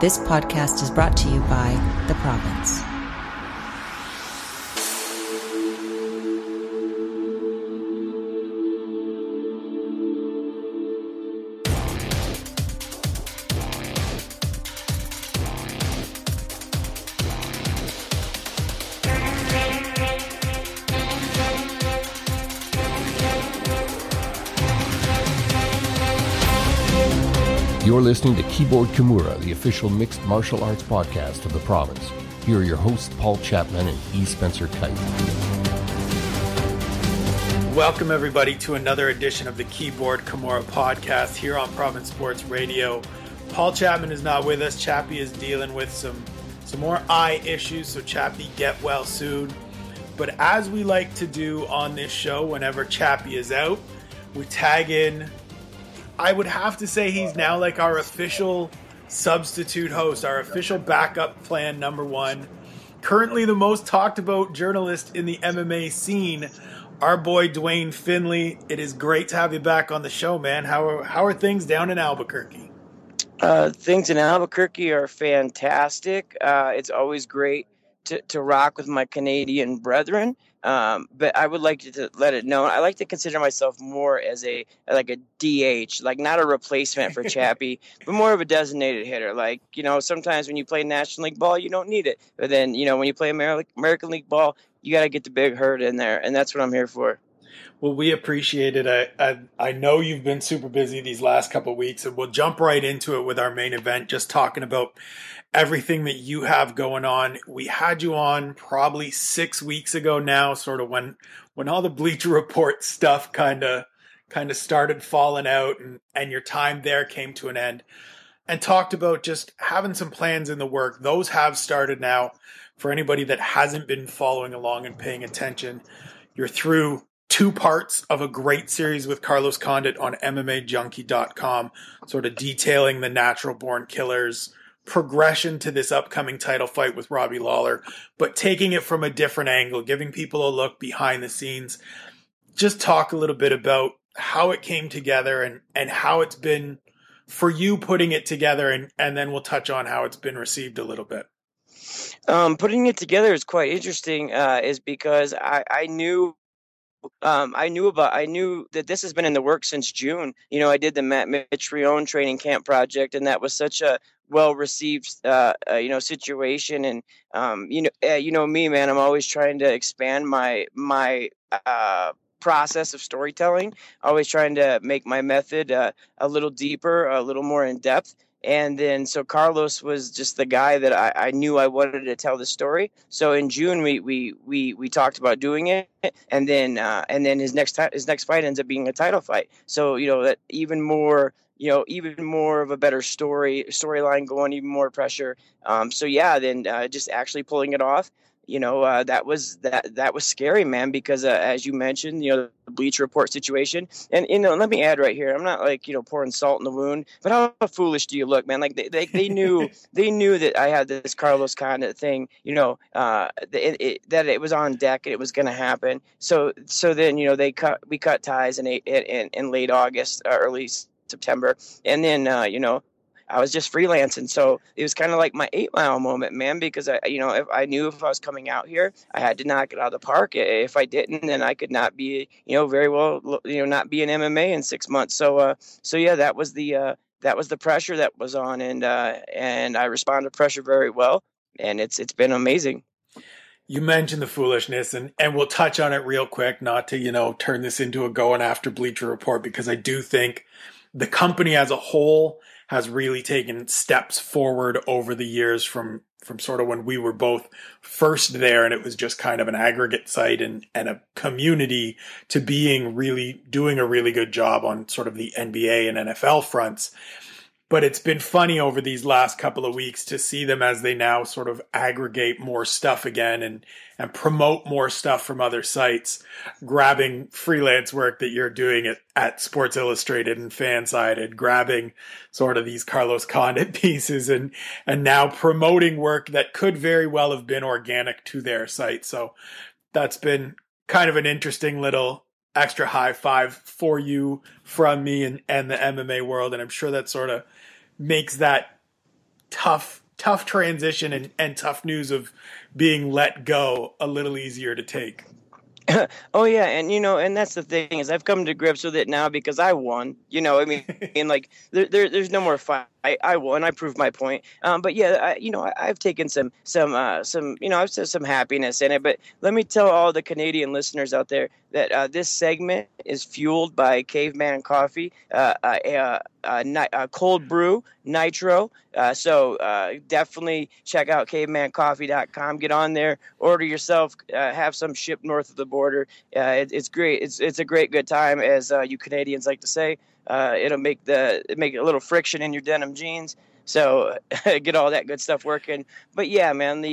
This podcast is brought to you by The Province. You're listening to Keyboard Kimura, the official mixed martial arts podcast of The Province. Here are your hosts, Paul Chapman and E. Spencer Kite. Welcome, everybody, to another edition of the Keyboard Kimura podcast here on Province Sports Radio. Paul Chapman is not with us. Chappie is dealing with some more eye issues, so Chappie, get well soon. But as we like to do on this show, whenever Chappie is out, we tag in. I would have to say he's now like our official substitute host, our official backup plan number one. Currently the most talked about journalist in the MMA scene, our boy Dwayne Finley. It is great to have you back on the show, man. How are things down in Albuquerque? Things in Albuquerque are fantastic. It's always great to rock with my Canadian brethren. But I would like to let it know, I like to consider myself more as a DH, like not a replacement for Chappie, but more of a designated hitter. Like, sometimes when you play National League ball, you don't need it. But then, when you play American League ball, you got to get the big hurt in there. And that's what I'm here for. Well, we appreciate it. I know you've been super busy these last couple of weeks, and we'll jump right into it with our main event, just talking about everything that you have going on. We had you on probably 6 weeks ago now, sort of when all the Bleacher Report stuff kind of started falling out and your time there came to an end, and talked about just having some plans in the work. Those have started now. For anybody that hasn't been following along and paying attention, you're through 2 parts of a great series with Carlos Condit on MMAJunkie.com, sort of detailing the Natural Born Killers progression to this upcoming title fight with Robbie Lawler, but taking it from a different angle, giving people a look behind the scenes. Just talk a little bit about how it came together and how it's been for you putting it together, and then we'll touch on how it's been received a little bit. Putting it together is quite interesting, is because I knew that this has been in the works since June. I did the Matt Mitrione training camp project, and that was such a well-received, situation. And, me, man, I'm always trying to expand my process of storytelling, always trying to make my method a little deeper, a little more in depth. And then, so Carlos was just the guy that I knew I wanted to tell the story. So in June, we talked about doing it, and then his next fight ends up being a title fight. So that even more of a better storyline going, even more pressure. Then just actually pulling it off. That was scary, man, because as you mentioned, the Bleacher Report situation, and let me add right here, I'm not like pouring salt in the wound, but how foolish do you look, man? Like they knew that I had this Carlos Condit thing, that it was on deck and it was going to happen. So then we cut ties in late August, early September, and then I was just freelancing. So it was kind of like my 8 Mile moment, man, because if I knew if I was coming out here, I had to knock it out of the park. If I didn't, then I could not be, very well, not be in MMA in 6 months. So that was the pressure that was on, and I responded to pressure very well, and it's been amazing. You mentioned the foolishness, and we'll touch on it real quick, not to, turn this into a going after Bleacher Report, because I do think the company as a whole has really taken steps forward over the years from sort of when we were both first there and it was just kind of an aggregate site and a community, to doing a really good job on sort of the NBA and NFL fronts. But it's been funny over these last couple of weeks to see them as they now sort of aggregate more stuff again and promote more stuff from other sites, grabbing freelance work that you're doing at Sports Illustrated and Fansided, grabbing sort of these Carlos Condit pieces and now promoting work that could very well have been organic to their site. So that's been kind of an interesting little extra high five for you from me and the MMA world. And I'm sure that sort of makes that tough transition and tough news of being let go a little easier to take. Oh yeah, and that's the thing is I've come to grips with it now because I won. I mean, and like there's no more fight. I won. I proved my point. But yeah, I've taken some I've said some happiness in it. But let me tell all the Canadian listeners out there that this segment is fueled by Caveman Coffee, a cold brew nitro. So definitely check out cavemancoffee.com. Get on there, order yourself, have some shipped north of the border. It's great. It's a good time, as you Canadians like to say. It'll make a little friction in your denim jeans. So get all that good stuff working. But yeah, man,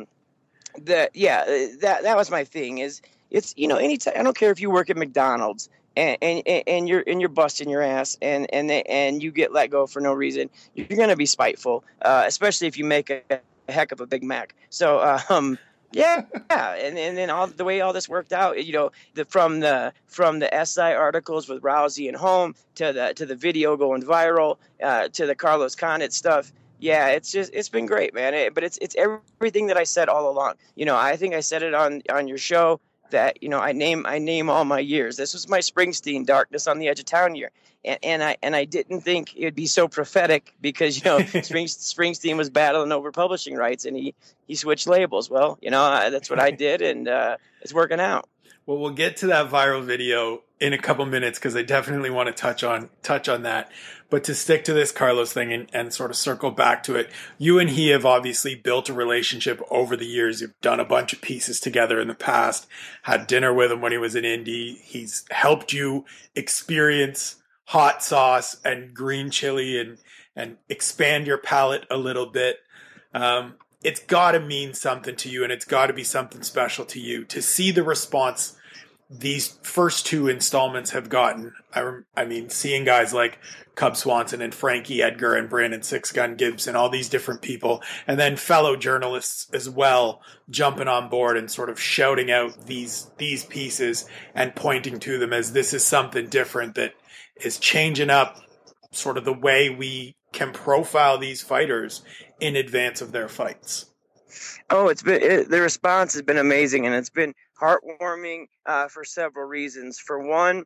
that was my thing. It's anytime, I don't care if you work at McDonald's and you're busting your ass and you get let go for no reason, you're gonna be spiteful, especially if you make a heck of a Big Mac. So yeah, and then all the way all this worked out, from the SI articles with Rousey and Holm to the video going viral, to the Carlos Condit stuff. Yeah, it's been great, man. But it's everything that I said all along. I think I said it on your show that I name all my years. This was my Springsteen Darkness on the Edge of Town year, and I didn't think it'd be so prophetic because Springsteen was battling over publishing rights and he switched labels. Well, that's what I did, and it's working out. Well, we'll get to that viral video in a couple minutes because I definitely want to touch on that. But to stick to this Carlos thing and sort of circle back to it, you and he have obviously built a relationship over the years. You've done a bunch of pieces together in the past, had dinner with him when he was in Indy. He's helped you experience hot sauce and green chili and expand your palate a little bit. It's got to mean something to you, and it's got to be something special to you to see the response these first two installments have gotten. I mean, seeing guys like Cub Swanson and Frankie Edgar and Brandon Six Gun Gibson, all these different people, and then fellow journalists as well, jumping on board and sort of shouting out these pieces and pointing to them as this is something different that is changing up sort of the way we can profile these fighters in advance of their fights. Oh, the response has been amazing, and it's been heartwarming for several reasons. For one,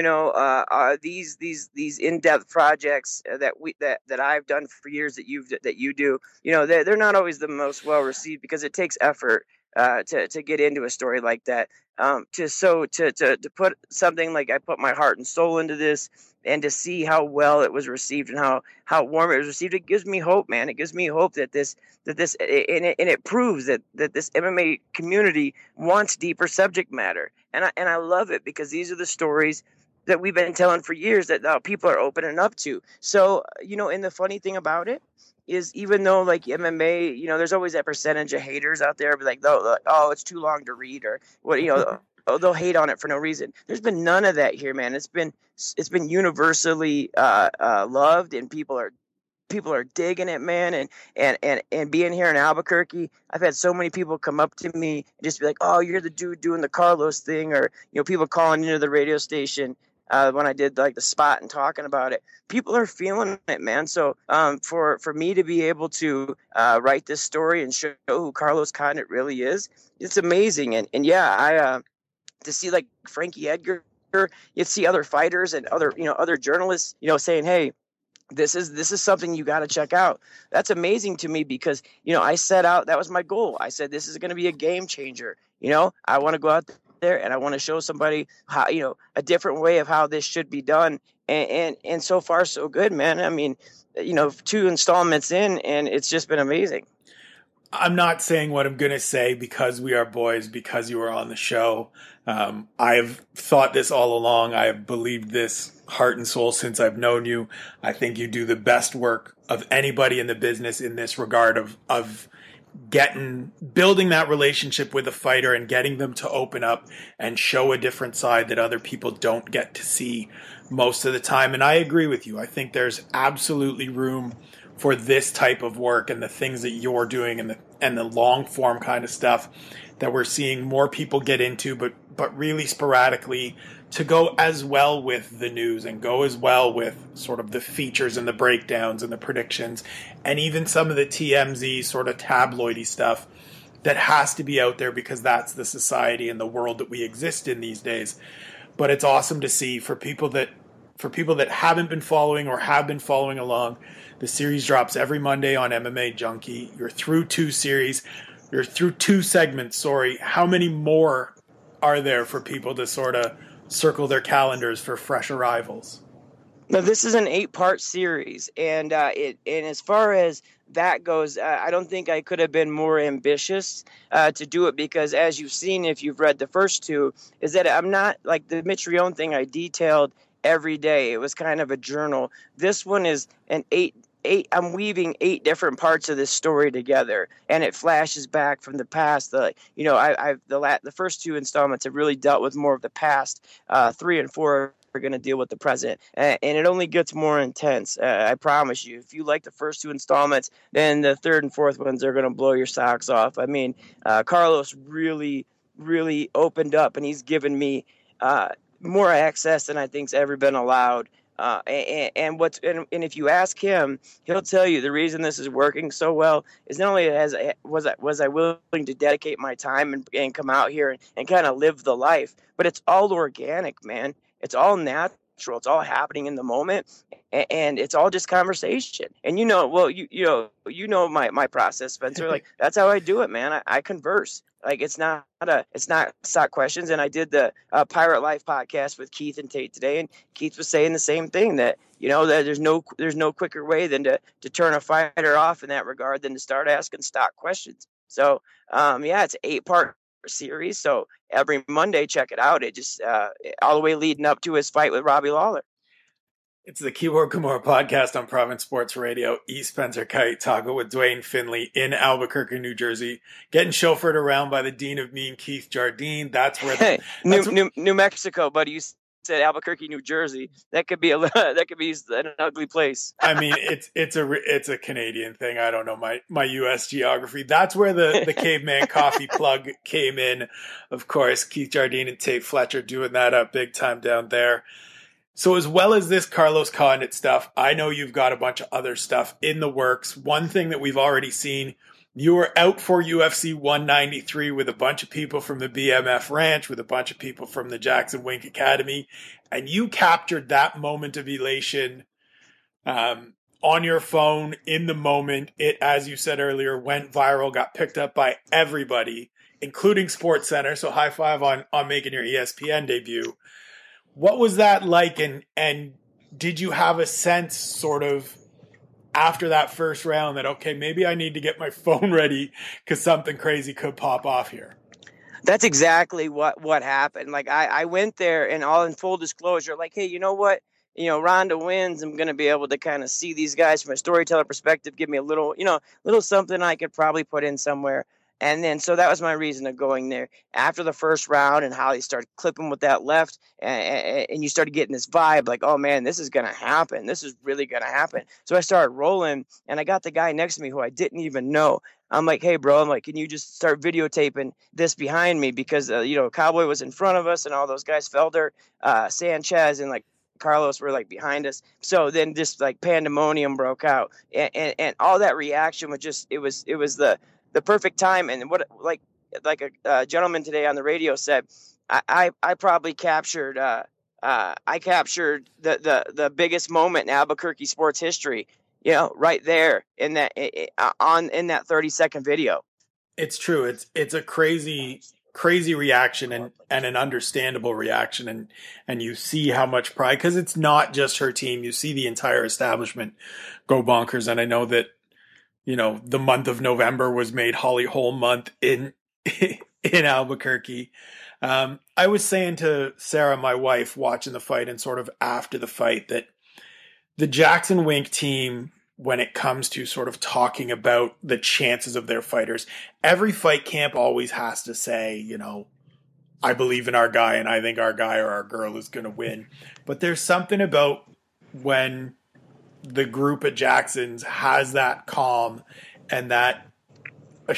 these in-depth projects that I've done for years that you do, they're not always the most well received because it takes effort to get into a story like that. To put something like I put my heart and soul into this, and to see how well it was received and how warm it was received, it gives me hope, man. It gives me hope that it proves that this MMA community wants deeper subject matter, and I love it because these are the stories that we've been telling for years that now people are opening up to. So and the funny thing about it is, even though like MMA, there's always that percentage of haters out there, be like, oh, it's too long to read, or what, they'll hate on it for no reason. There's been none of that here, man. It's been universally loved, and people are digging it, man. And being here in Albuquerque, I've had so many people come up to me and just be like, oh, you're the dude doing the Carlos thing, or people calling into the radio station. When I did like the spot and talking about it, people are feeling it, man. So for me to be able to write this story and show who Carlos Condit really is, it's amazing. And yeah, to see like Frankie Edgar, you see other fighters and other journalists, saying, hey, this is something you got to check out. That's amazing to me because, I set out, that was my goal. I said, this is going to be a game changer. I want to go out there and I want to show somebody how, a different way of how this should be done. And so far so good, man. I mean, 2 installments in, and it's just been amazing. I'm not saying what I'm going to say because we are boys, because you were on the show. I've thought this all along. I have believed this heart and soul since I've known you. I think you do the best work of anybody in the business in this regard of building that relationship with a fighter and getting them to open up and show a different side that other people don't get to see most of the time. And I agree with you. I think there's absolutely room for this type of work and the things that you're doing and the long form kind of stuff that we're seeing more people get into, but really sporadically to go as well with the news and go as well with sort of the features and the breakdowns and the predictions and even some of the TMZ sort of tabloidy stuff that has to be out there because that's the society and the world that we exist in these days. But it's awesome to see for people that haven't been following or have been following along. The series drops every Monday on MMA Junkie. You're through two segments, sorry. How many more are there for people to sort of circle their calendars for fresh arrivals? Now, this is an 8-part series, and as far as that goes, I don't think I could have been more ambitious to do it because, as you've seen, if you've read the first two, is that I'm not like the Mitrione thing I detailed every day. It was kind of a journal. This one is an 8. I'm weaving 8 different parts of this story together, and it flashes back from the past. The first 2 installments have really dealt with more of the past. 3 and 4 are going to deal with the present, and it only gets more intense. I promise you. If you like the first 2 installments, then the 3rd and 4th ones are going to blow your socks off. I mean, Carlos really, really opened up, and he's given me more access than I think's ever been allowed. And if you ask him, he'll tell you the reason this is working so well is not only was I willing to dedicate my time and come out here and kind of live the life, but it's all organic, man. It's all natural. It's all happening in the moment, and it's all just conversation. And you know my process, Spencer. Like that's how I do it, man. I converse. Like it's not stock questions. And I did the Pirate Life podcast with Keith and Tate today, and Keith was saying the same thing that that there's no quicker way than to turn a fighter off in that regard than to start asking stock questions. So it's an 8-part series. So every Monday, check it out. It just all the way leading up to his fight with Robbie Lawler. It's the Keyboard Kimura podcast on Province Sports Radio. E. Spencer Kite talking with Dwayne Finley in Albuquerque, New Jersey, getting chauffeured around by the Dean of Mean, Keith Jardine. That's where New Mexico, buddy. You said Albuquerque, New Jersey. That could be an ugly place. I mean, it's a Canadian thing. I don't know my U.S. geography. That's where the Caveman Coffee plug came in. Of course, Keith Jardine and Tate Fletcher doing that up big time down there. So as well as this Carlos Condit stuff, I know you've got a bunch of other stuff in the works. One thing that we've already seen, you were out for UFC 193 with a bunch of people from the BMF Ranch, with a bunch of people from the Jackson Wink Academy, and you captured that moment of elation on your phone in the moment. It, as you said earlier, went viral, got picked up by everybody, including SportsCenter. So high five on making your ESPN debut. What was that like, and did you have a sense sort of after that first round that, okay, maybe I need to get my phone ready because something crazy could pop off here? That's exactly what happened. Like I went there and all in full disclosure, like, hey, you know what? Ronda wins. I'm going to be able to kind of see these guys from a storyteller perspective, give me a little something I could probably put in somewhere. And then, so that was my reason of going there. After the first round and how he started clipping with that left, and you started getting this vibe like, oh man, this is going to happen. This is really going to happen. So I started rolling, and I got the guy next to me who I didn't even know. I'm like, hey, bro, can you just start videotaping this behind me? Because, Cowboy was in front of us, and all those guys, Felder, Sanchez, and Carlos were behind us. So then just pandemonium broke out, and all that reaction was just, it was the perfect time. And what a gentleman today on the radio said, I probably captured the biggest moment in Albuquerque sports history, right there in that 30-second video. It's true. It's a crazy reaction and an understandable reaction. And you see how much pride, because it's not just her team. You see the entire establishment go bonkers. And I know that, the month of November was made Holly Holm month in Albuquerque. I was saying to Sarah, my wife, watching the fight and sort of after the fight, that the Jackson Wink team, when it comes to sort of talking about the chances of their fighters, every fight camp always has to say, I believe in our guy and I think our guy or our girl is going to win. But there's something about when the group at Jackson's has that calm and that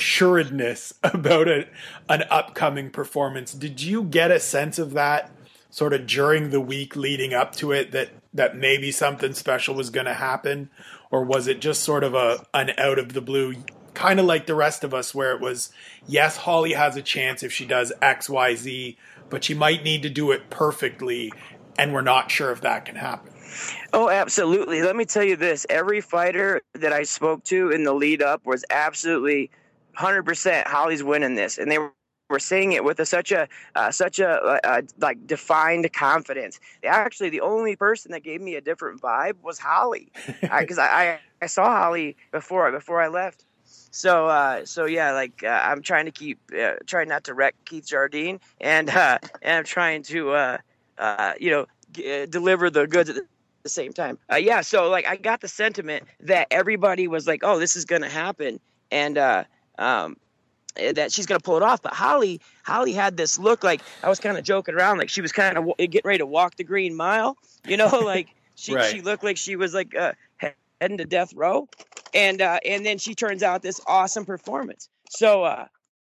assuredness about an upcoming performance. Did you get a sense of that sort of during the week leading up to it that maybe something special was going to happen? Or was it just sort of an out of the blue, kind of like the rest of us, where it was, yes, Holly has a chance if she does X, Y, Z, but she might need to do it perfectly, and we're not sure if that can happen? Oh, absolutely. Let me tell you this. Every fighter that I spoke to in the lead up was absolutely 100% Holly's winning this. And they were saying it with such a like defined confidence. Actually, the only person that gave me a different vibe was Holly, because I saw Holly before I left. So yeah, like I'm trying to trying not to wreck Keith Jardine, and I'm trying to deliver the goods at the same time. Yeah, so like I got the sentiment that everybody was like, oh, this is gonna happen, and that she's going to pull it off. But Holly had this look, like I was kind of joking around, like she was kind of getting ready to walk the green mile, like she looked like she was like heading to death row. And then she turns out this awesome performance. So,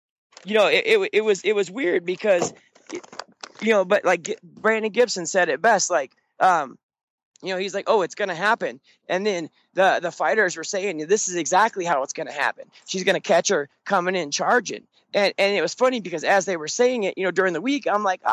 it was weird because, but like Brandon Gibson said it best, like, he's like, oh, it's going to happen. And then the fighters were saying, this is exactly how it's going to happen. She's going to catch her coming in charging. And it was funny because as they were saying it, during the week, I'm like,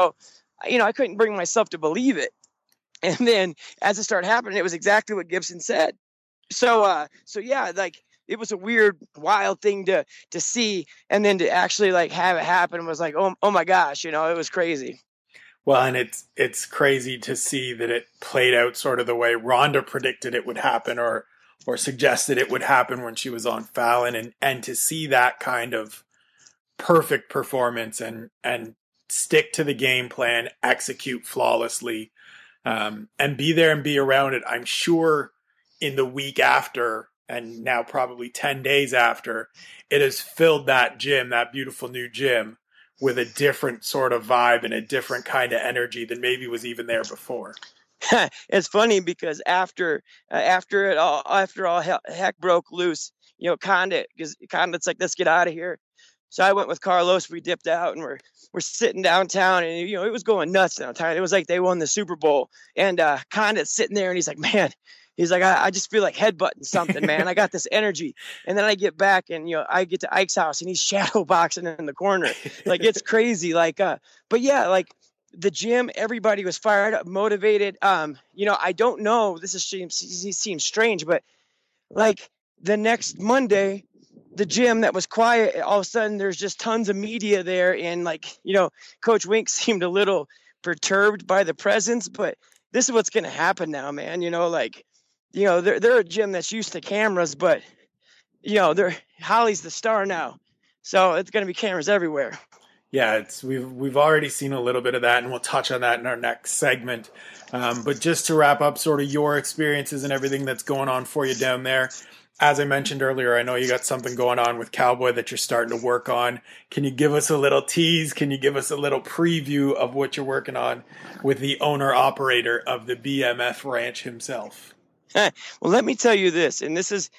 I couldn't bring myself to believe it. And then as it started happening, it was exactly what Gibson said. So yeah, like it was a weird, wild thing to see. And then to actually like have it happen was like, oh my gosh, it was crazy. Well, and it's crazy to see that it played out sort of the way Ronda predicted it would happen or suggested it would happen when she was on Fallon, and to see that kind of perfect performance and stick to the game plan, execute flawlessly, and be there and be around it. I'm sure in the week after, and now probably 10 days after, it has filled that gym, that beautiful new gym, with a different sort of vibe and a different kind of energy than maybe was even there before. It's funny because after all heck broke loose, Condit's like, let's get out of here. So I went with Carlos. We dipped out and we're sitting downtown, and it was going nuts downtown. It was like they won the Super Bowl, and Condit's sitting there, and he's like, man. He's like, I just feel like headbutting something, man. I got this energy. And then I get back and, I get to Ike's house and he's shadow boxing in the corner. Like, it's crazy. Like, but yeah, like the gym, everybody was fired up, motivated. I don't know. Seems strange, but like the next Monday, the gym that was quiet, all of a sudden there's just tons of media there. And like, Coach Wink seemed a little perturbed by the presence, but this is what's going to happen now, man. They're a gym that's used to cameras, but Holly's the star now, so it's going to be cameras everywhere. Yeah, we've already seen a little bit of that, and we'll touch on that in our next segment. But just to wrap up, sort of your experiences and everything that's going on for you down there. As I mentioned earlier, I know you got something going on with Cowboy that you're starting to work on. Can you give us a little tease? Can you give us a little preview of what you're working on with the owner-operator of the BMF Ranch himself? Well, let me tell you this, and this is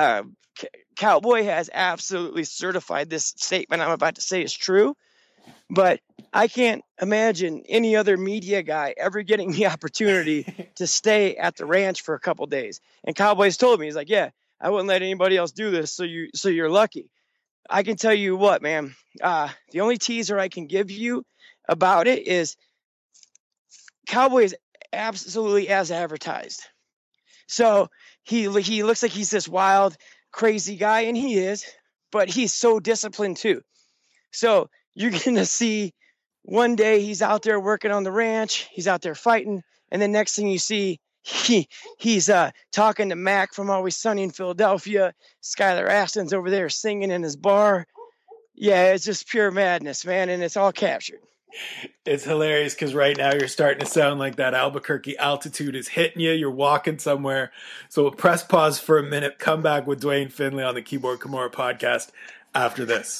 Cowboy has absolutely certified this statement I'm about to say is true, but I can't imagine any other media guy ever getting the opportunity to stay at the ranch for a couple days. And Cowboy's told me, he's like, yeah, I wouldn't let anybody else do this, so you're lucky. I can tell you what, man, the only teaser I can give you about it is Cowboy is absolutely as advertised. So he looks like he's this wild, crazy guy, and he is, but he's so disciplined too. So you're going to see one day he's out there working on the ranch, he's out there fighting, and then next thing you see, he's talking to Mac from Always Sunny in Philadelphia. Skylar Aston's over there singing in his bar. Yeah, it's just pure madness, man, and it's all captured. It's hilarious because right now you're starting to sound like that Albuquerque altitude is hitting you. You're walking somewhere. So we'll press pause for a minute, come back with Dwayne Finley on the Keyboard Kimura podcast after this.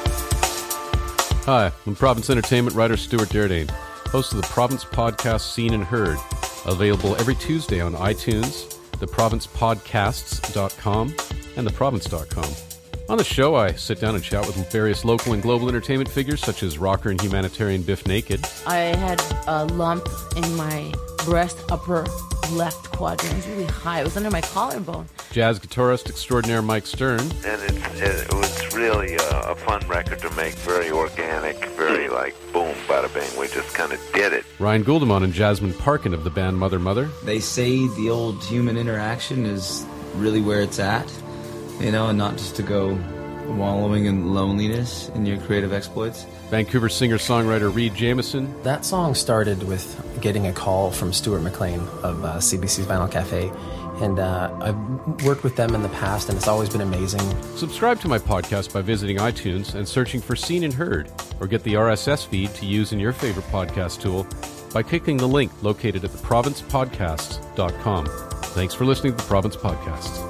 Hi, I'm Province Entertainment writer Stuart Derdane, host of the Province podcast Seen and Heard, available every Tuesday on iTunes, theprovincepodcasts.com, and theprovince.com. On the show, I sit down and chat with various local and global entertainment figures such as rocker and humanitarian Biff Naked. I had a lump in my breast upper left quadrant. It was really high. It was under my collarbone. Jazz guitarist extraordinaire Mike Stern. And it was really a fun record to make, very organic, very like boom, bada bing. We just kind of did it. Ryan Guldemon and Jasmine Parkin of the band Mother Mother. They say the old human interaction is really where it's at, you know, and not just to go wallowing in loneliness in your creative exploits. Vancouver singer-songwriter Reed Jameson. That song started with getting a call from Stuart McLean of CBC's Vinyl Cafe, and I've worked with them in the past, and it's always been amazing. Subscribe to my podcast by visiting iTunes and searching for Seen and Heard, or get the RSS feed to use in your favorite podcast tool by clicking the link located at theprovincepodcasts.com. Thanks for listening to The Province Podcast.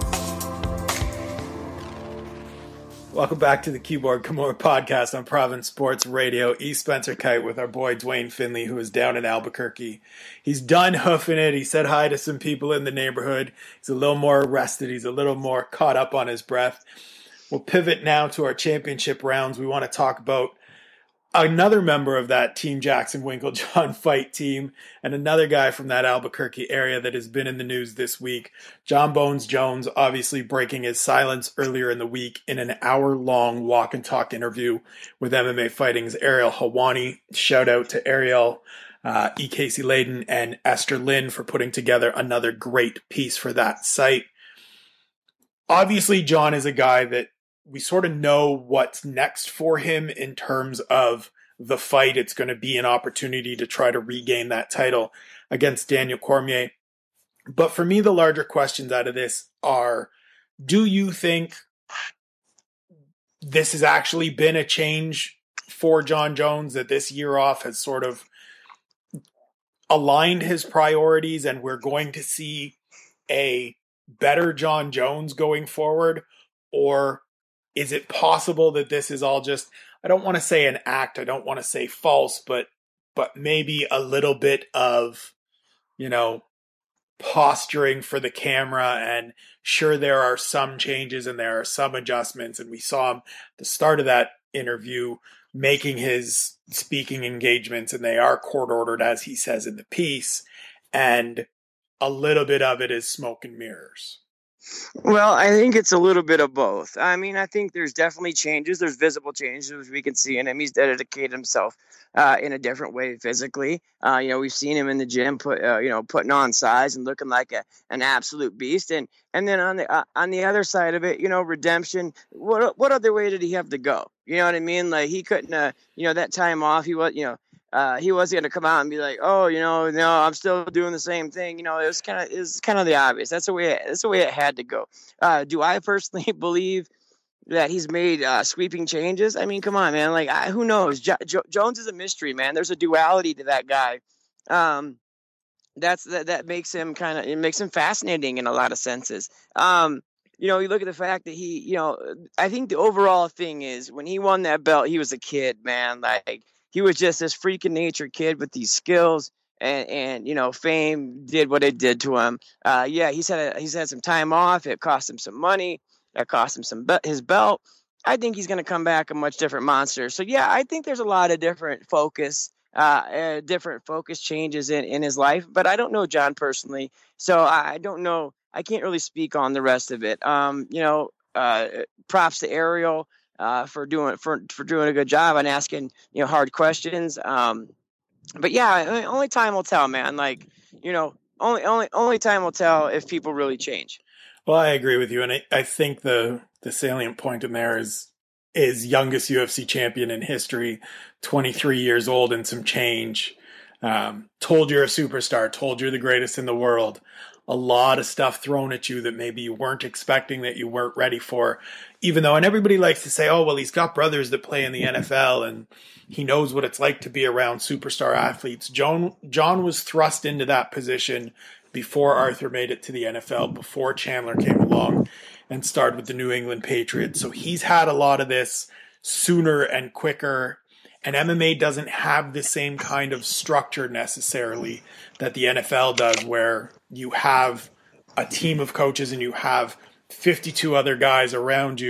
Welcome back to the Keyboard Kimura podcast on Province Sports Radio. E. Spencer Kite with our boy Dwayne Finley, who is down in Albuquerque. He's done hoofing it. He said hi to some people in the neighborhood. He's a little more rested. He's a little more caught up on his breath. We'll pivot now to our championship rounds. We want to talk about another member of that Team Jackson Winkeljohn fight team and another guy from that Albuquerque area that has been in the news this week. John Bones Jones obviously breaking his silence earlier in the week in an hour-long walk and talk interview with MMA Fighting's Ariel Helwani. Shout out to Ariel, E. Casey Layden, and Esther Lynn for putting together another great piece for that site. Obviously, John is a guy that we sort of know what's next for him in terms of the fight. It's going to be an opportunity to try to regain that title against Daniel Cormier. But for me, the larger questions out of this are, do you think this has actually been a change for John Jones, that this year off has sort of aligned his priorities and we're going to see a better John Jones going forward? Or is it possible that this is all just, I don't want to say an act, I don't want to say false, but maybe a little bit of, you know, posturing for the camera? And sure, there are some changes and there are some adjustments, and we saw him at the start of that interview making his speaking engagements, and they are court ordered, as he says in the piece, and a little bit of it is smoke and mirrors. Well, I think it's a little bit of both. I mean, I think there's definitely changes. There's visible changes, which we can see in him. He's dedicated himself in a different way physically. We've seen him in the gym, putting on size and looking like an absolute beast. And then on the other side of it, redemption. What other way did he have to go? You know what I mean? Like, he couldn't, that time off. He was, he wasn't going to come out and be like, oh, no, I'm still doing the same thing. It was kind of the obvious. That's the way it had to go. Do I personally believe that he's made sweeping changes? I mean, come on, man. Like, who knows? Jones is a mystery, man. There's a duality to that guy. That makes him it makes him fascinating in a lot of senses. You look at the fact that I think the overall thing is, when he won that belt, he was a kid, man. Like, he was just this freaking nature kid with these skills, and fame did what it did to him. He's had some time off. It cost him some money. That cost him his belt. I think he's going to come back a much different monster. So I think there's a lot of different focus changes in his life. But I don't know John personally, so I don't know. I can't really speak on the rest of it. Props to Ariel. For doing a good job and asking hard questions. But only time will tell, man. Like, only time will tell if people really change. Well, I agree with you, and I think the salient point in there is youngest UFC champion in history, 23 years old and some change. Told you're a superstar, told you're the greatest in the world. A lot of stuff thrown at you that maybe you weren't expecting, that you weren't ready for. Even though, and everybody likes to say, oh, well, he's got brothers that play in the NFL and he knows what it's like to be around superstar athletes. John was thrust into that position before Arthur made it to the NFL, before Chandler came along and started with the New England Patriots. So he's had a lot of this sooner and quicker. And MMA doesn't have the same kind of structure necessarily that the NFL does, where you have a team of coaches and you have 52 other guys around you,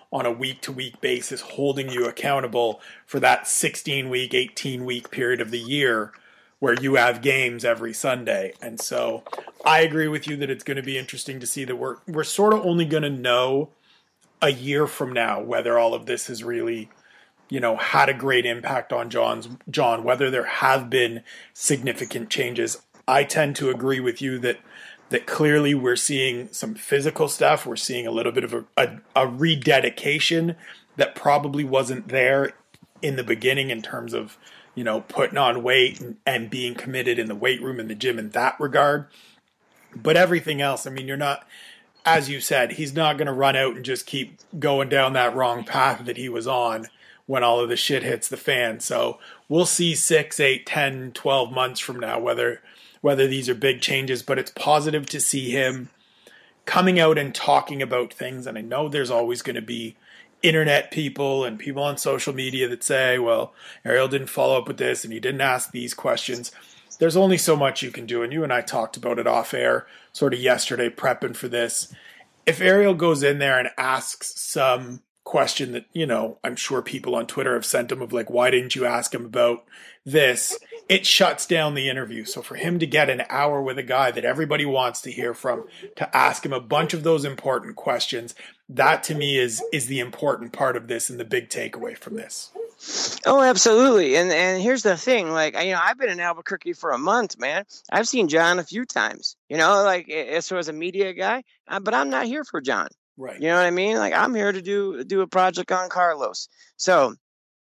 on a week-to-week basis, holding you accountable for that 16-week, 18-week period of the year where you have games every Sunday. And so I agree with you that it's going to be interesting to see that we're sort of only going to know a year from now whether all of this has really, had a great impact on John, whether there have been significant changes. I tend to agree with you that clearly we're seeing some physical stuff. We're seeing a little bit of a rededication that probably wasn't there in the beginning in terms of, putting on weight and being committed in the weight room and the gym in that regard. But everything else, you're not, as you said, he's not going to run out and just keep going down that wrong path that he was on when all of the shit hits the fan. So we'll see 6, 8, 10, 12 months from now whether these are big changes, but it's positive to see him coming out and talking about things. And I know there's always going to be internet people and people on social media that say, well, Ariel didn't follow up with this and he didn't ask these questions. There's only so much you can do. And you and I talked about it off air sort of yesterday prepping for this. If Ariel goes in there and asks some question that, I'm sure people on Twitter have sent him of like, why didn't you ask him about this? It shuts down the interview. So for him to get an hour with a guy that everybody wants to hear from, to ask him a bunch of those important questions, that to me is the important part of this and the big takeaway from this. Oh, absolutely. And here's the thing, I've been in Albuquerque for a month, man. I've seen John a few times, so as a media guy, but I'm not here for John. Right. You know what I mean? I'm here to do a project on Carlos. So,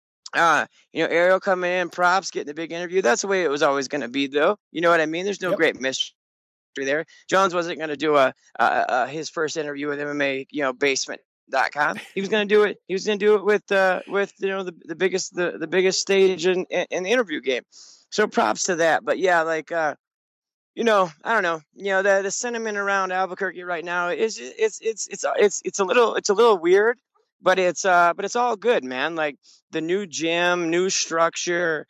Ariel coming in, props, getting the big interview. That's the way it was always going to be, though. You know what I mean? There's no great mystery there. Jones wasn't going to do his first interview with MMA, basement.com. He was going to do it. He was going to do it with the biggest stage in the interview game. So props to that. But yeah, I don't know. The sentiment around Albuquerque right now is it's a little weird, but it's all good, man. Like the new gym, new structure,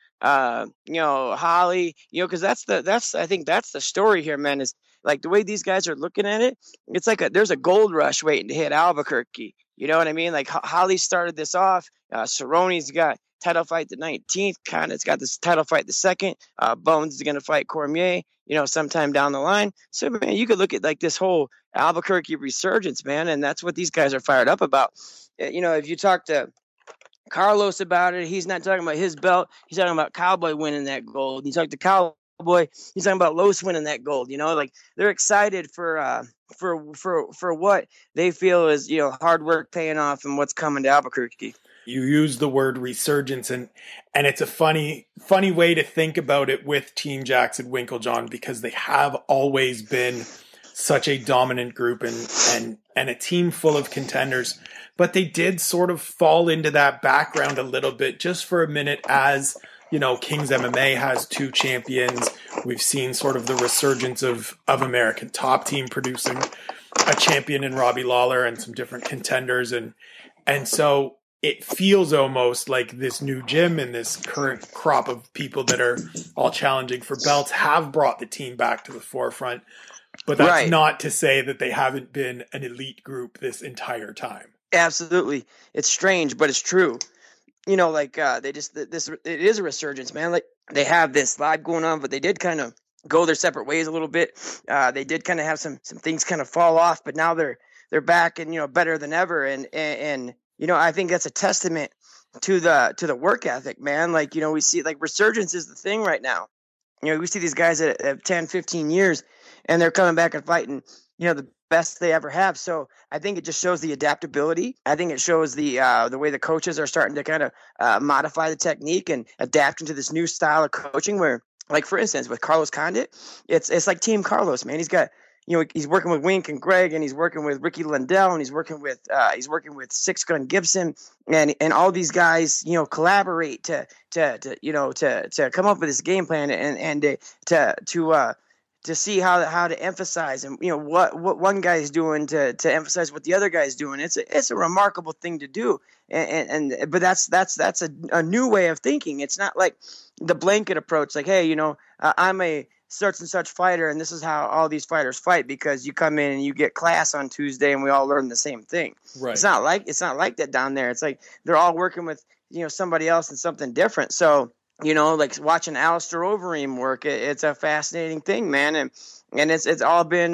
Holly, because I think that's the story here, man. Is like the way these guys are looking at it. It's like there's a gold rush waiting to hit Albuquerque. You know what I mean? Like Holly started this off. Cerrone's got title fight the 19th. Connor's got this title fight the 2nd. Bones is going to fight Cormier, sometime down the line. So, man, you could look at like this whole Albuquerque resurgence, man, and that's what these guys are fired up about. If you talk to Carlos about it, he's not talking about his belt. He's talking about Cowboy winning that gold. You talk to Cowboy, he's talking about Los winning that gold. They're excited for what they feel is, hard work paying off and what's coming to Albuquerque. You use the word resurgence, and it's a funny way to think about it with Team Jackson Winkeljohn, because they have always been such a dominant group and a team full of contenders. But they did sort of fall into that background a little bit just for a minute as, Kings MMA has 2 champions. We've seen sort of the resurgence of American Top Team producing a champion in Robbie Lawler and some different contenders. And so it feels almost like this new gym and this current crop of people that are all challenging for belts have brought the team back to the forefront. But that's not to say that they haven't been an elite group this entire time. Absolutely. It's strange, but it's true. It is a resurgence, man. Like they have this live going on, but they did kind of go their separate ways a little bit. They did kind of have some things kind of fall off, but now they're back and, better than ever. And I think that's a testament to the work ethic, man. Like, we see like resurgence is the thing right now. We see these guys at 10, 15 years and they're coming back and fighting, the best they ever have. So I think it just shows the adaptability. I think it shows the way the coaches are starting to kind of modify the technique and adapt into this new style of coaching where, like, for instance, with Carlos Condit, it's like Team Carlos, man. He's got, he's working with Wink and Greg, and he's working with Ricky Lindell, and he's working with Six Gun Gibson, and all these guys, collaborate to come up with this game plan and to see how to emphasize and what one guy is doing to emphasize what the other guy is doing. It's a remarkable thing to do, but that's a new way of thinking. It's not like the blanket approach, like, hey, I'm a such and such fighter, and this is how all these fighters fight, because you come in and you get class on Tuesday and we all learn the same thing. Right. It's not like that down there. It's like they're all working with, somebody else and something different. So, like watching Alistair Overeem work, it's a fascinating thing, man. And it's all been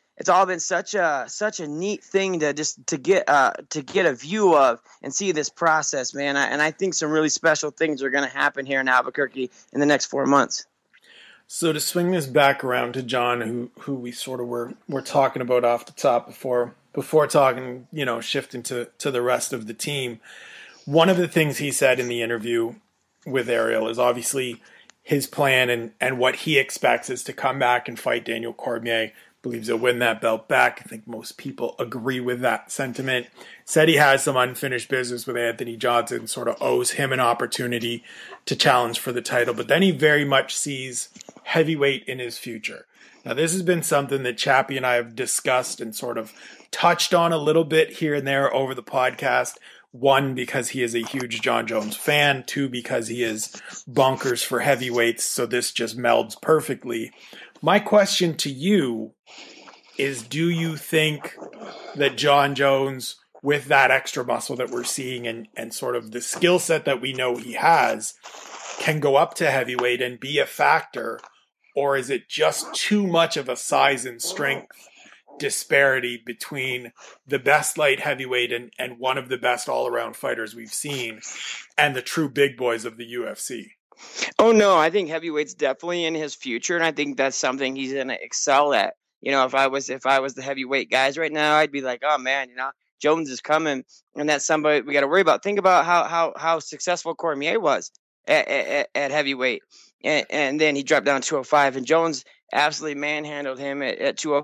such a neat thing to get a view of and see this process, man. And I think some really special things are going to happen here in Albuquerque in the next 4 months. So to swing this back around to John, who we sort of were talking about off the top before talking, shifting to the rest of the team. One of the things he said in the interview with Ariel is obviously his plan and what he expects is to come back and fight Daniel Cormier. Believes he'll win that belt back. I think most people agree with that sentiment. Said he has some unfinished business with Anthony Johnson, sort of owes him an opportunity to challenge for the title. But then he very much sees heavyweight in his future. Now, this has been something that Chappie and I have discussed and sort of touched on a little bit here and there over the podcast. One, because he is a huge Jon Jones fan. Two, because he is bonkers for heavyweights. So this just melds perfectly. My question to you is, do you think that Jon Jones, with that extra muscle that we're seeing and sort of the skill set that we know he has, can go up to heavyweight and be a factor? Or is it just too much of a size and strength disparity between the best light heavyweight and one of the best all-around fighters we've seen and the true big boys of the UFC? Oh, no, I think heavyweight's definitely in his future, and I think that's something he's going to excel at. If I was the heavyweight guys right now, I'd be like, oh, man, Jones is coming, and that's somebody we got to worry about. Think about how successful Cormier was at heavyweight, and then he dropped down to 205, and Jones absolutely manhandled him at 205.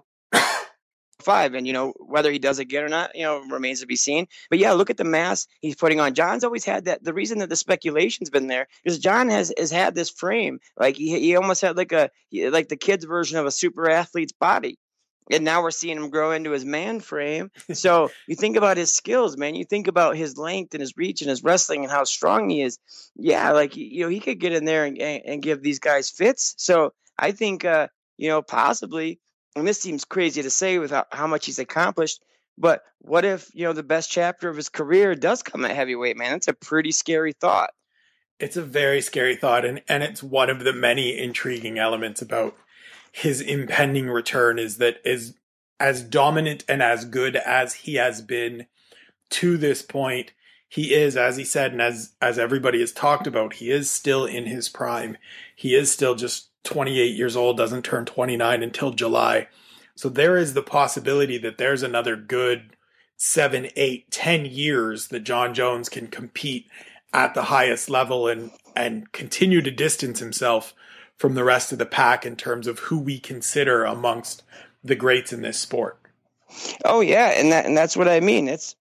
And whether he does again or not, remains to be seen. But yeah, look at the mass he's putting on. John's always had that. The reason that the speculation's been there is John has had this frame, like he almost had like the kid's version of a super athlete's body. And now we're seeing him grow into his man frame. So you think about his skills, man. You think about his length and his reach and his wrestling and how strong he is. Yeah, he could get in there and give these guys fits. So I think possibly. And this seems crazy to say with how much he's accomplished, but what if, the best chapter of his career does come at heavyweight, man? That's a pretty scary thought. It's a very scary thought, and it's one of the many intriguing elements about his impending return is that is as dominant and as good as he has been to this point. He is, as he said, and as everybody has talked about, he is still in his prime. He is still just 28 years old, doesn't turn 29 until July. So there is the possibility that there's another good 7, 8, 10 years that Jon Jones can compete at the highest level and continue to distance himself from the rest of the pack in terms of who we consider amongst the greats in this sport. Oh yeah, and that's what I mean. It's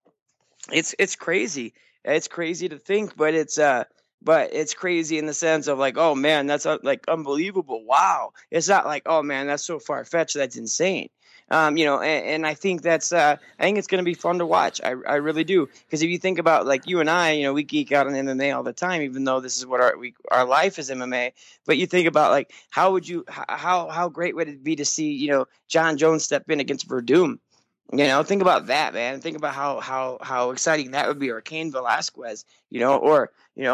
crazy. It's crazy to think, but it's crazy in the sense of like, oh man, that's like unbelievable. Wow. It's not like, oh man, that's so far fetched. That's insane. And I think I think it's going to be fun to watch. I really do. Because if you think about like you and I, we geek out on MMA all the time, even though this is what our life is MMA. But you think about like, how great would it be to see, Jon Jones step in against Verdum? Think about that, man. Think about how exciting that would be, or Cain Velasquez, or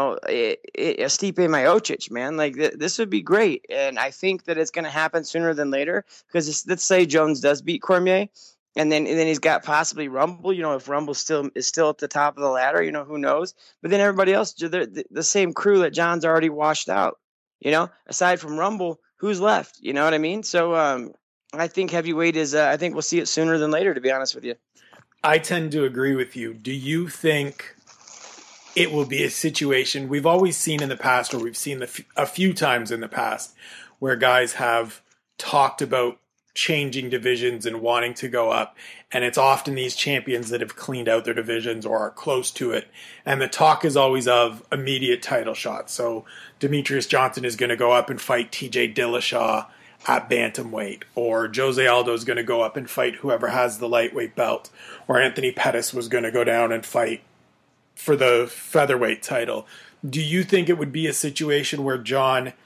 Stipe Miocic, man. Like this would be great, and I think that it's going to happen sooner than later. Because let's say Jones does beat Cormier, and then he's got possibly Rumble. If Rumble is still at the top of the ladder, who knows? But then everybody else, the same crew that John's already washed out. Aside from Rumble, who's left? You know what I mean? So I think heavyweight is. I think we'll see it sooner than later. To be honest with you, I tend to agree with you. Do you think it will be a situation we've always seen in the past, or we've seen a few times in the past, where guys have talked about changing divisions and wanting to go up, and it's often these champions that have cleaned out their divisions or are close to it, and the talk is always of immediate title shots. So Demetrius Johnson is going to go up and fight TJ Dillashaw at bantamweight, or Jose Aldo is going to go up and fight whoever has the lightweight belt, or Anthony Pettis was going to go down and fight for the featherweight title. Do you think it would be a situation where Jon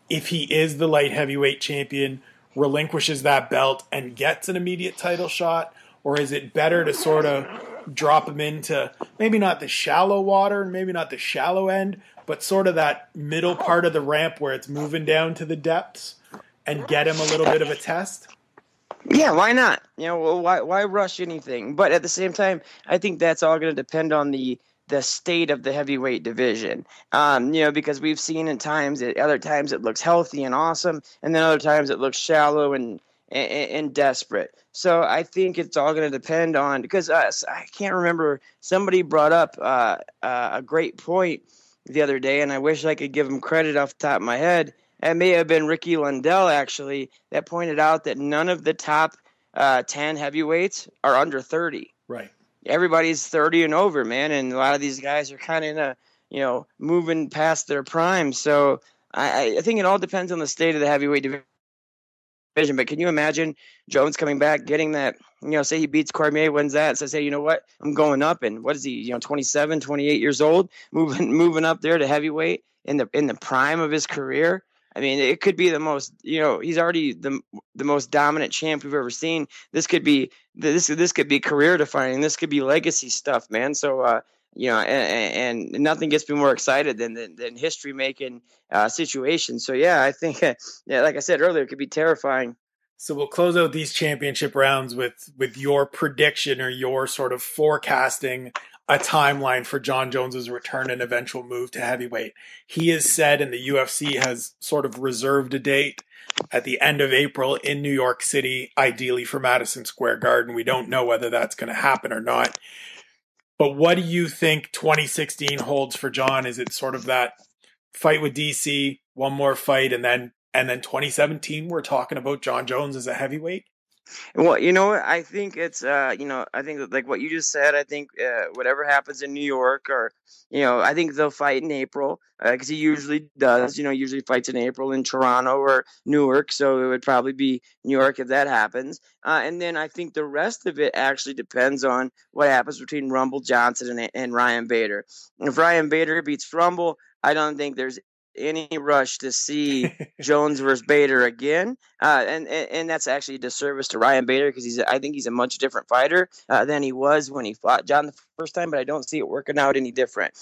if he is the light heavyweight champion, relinquishes that belt and gets an immediate title shot? Or is it better to sort of drop him into maybe not the shallow water, maybe not the shallow end, but sort of that middle part of the ramp where it's moving down to the depths and get him a little bit of a test? Yeah, why not? Why rush anything? But at the same time, I think that's all going to depend on the state of the heavyweight division. Because we've seen at other times it looks healthy and awesome, and then other times it looks shallow and desperate. So I think it's all going to depend on, because I can't remember, somebody brought up a great point the other day, and I wish I could give him credit off the top of my head. It may have been Ricky Lundell, actually, that pointed out that none of the top 10 heavyweights are under 30. Right. Everybody's 30 and over, man, and a lot of these guys are kind of moving past their prime. So I think it all depends on the state of the heavyweight division. But can you imagine Jones coming back, getting that, say he beats Cormier, wins that, and says, hey, you know what, I'm going up, and what is he, 27, 28 years old, moving up there to heavyweight in the prime of his career. I mean, it could be the most, he's already the most dominant champ we've ever seen. This could be career defining. This could be legacy stuff, man. So, and nothing gets me more excited than history making situations. So, yeah, I think, like I said earlier, it could be terrifying. So we'll close out these championship rounds with your prediction or your sort of forecasting a timeline for Jon Jones's return and eventual move to heavyweight. He has said, and the UFC has sort of reserved a date at the end of April in New York City, ideally for Madison Square Garden. We don't know whether that's going to happen or not. But what do you think 2016 holds for Jon? Is it sort of that fight with DC, one more fight, and then 2017 we're talking about Jon Jones as a heavyweight? Well, I think it's, I think that, like what you just said, I think whatever happens in New York, or, I think they'll fight in April, because he usually does, usually fights in April in Toronto or Newark. So it would probably be New York if that happens. And then I think the rest of it actually depends on what happens between Rumble Johnson and Ryan Bader. If Ryan Bader beats Rumble, I don't think there's any rush to see Jones versus Bader again, and that's actually a disservice to Ryan Bader, because I think he's a much different fighter than he was when he fought Jon the first time. But I don't see it working out any different.